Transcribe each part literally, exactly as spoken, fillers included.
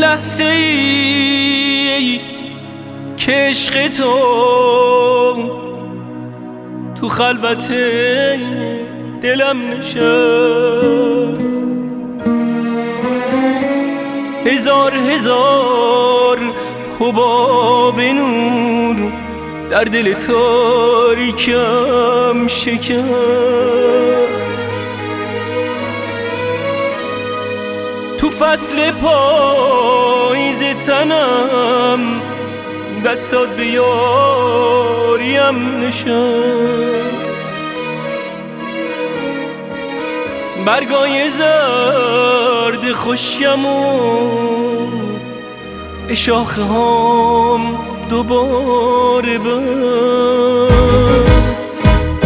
لحظه ای که عشق تو تو خلوت دلم نشست، هزار هزار حباب نور در دل تاریکم شکست. تو فصل پاییز تنم دستات به یاریم نشست، برگای زرد خوشیمو به شاخه هام دوباره بست.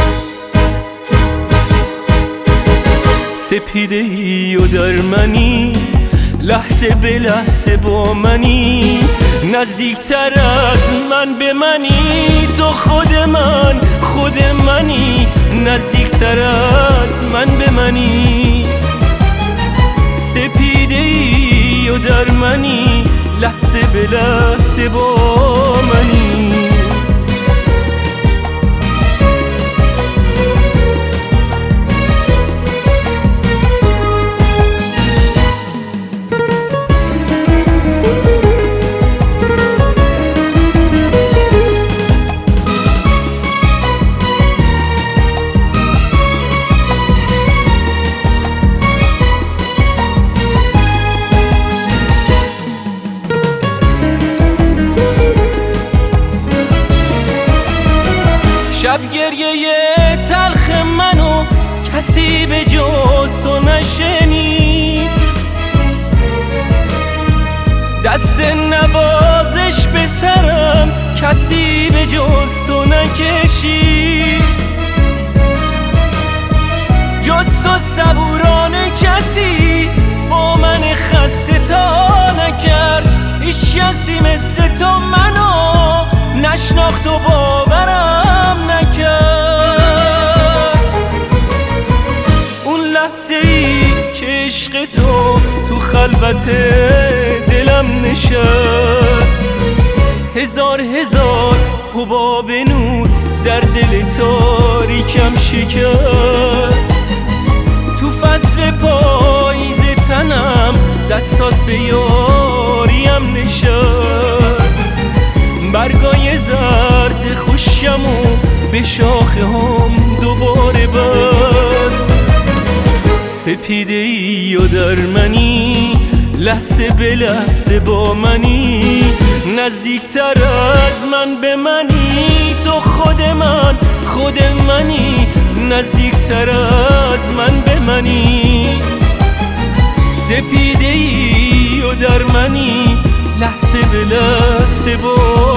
سپیده ای و در منی، لحظه به لحظه با منی، نزدیکتر از من به منی، تو خود من خود منی، نزدیکتر از من به منی. سپیده ای و در منی، لحظه به لحظه با منی. شب گریه تلخ منو کسی به جز تو نشنید، دست نوازش به سرم کسی به جز تو نکشید، جز تو صبورانه کسی با من خسته تا نکرد، هیچ کسی مثل تو منو نشناخت و باورم نکرد. اون لحظه ای که عشق تو تو خلوت دلم نشست، هزار هزار حباب نور در دل تاریکم شکست. تو فصل پاییز تنم دستات به یاریم نشست، برگای زرد خوشیمو به شاخه هم دوباره بست. سپیده ای و در منی، لحظه به لحظه با منی، نزدیکتر از من به منی، تو خود من خود منی، نزدیکتر از من به منی. سپیده ای و در منی، لحظه به لحظه با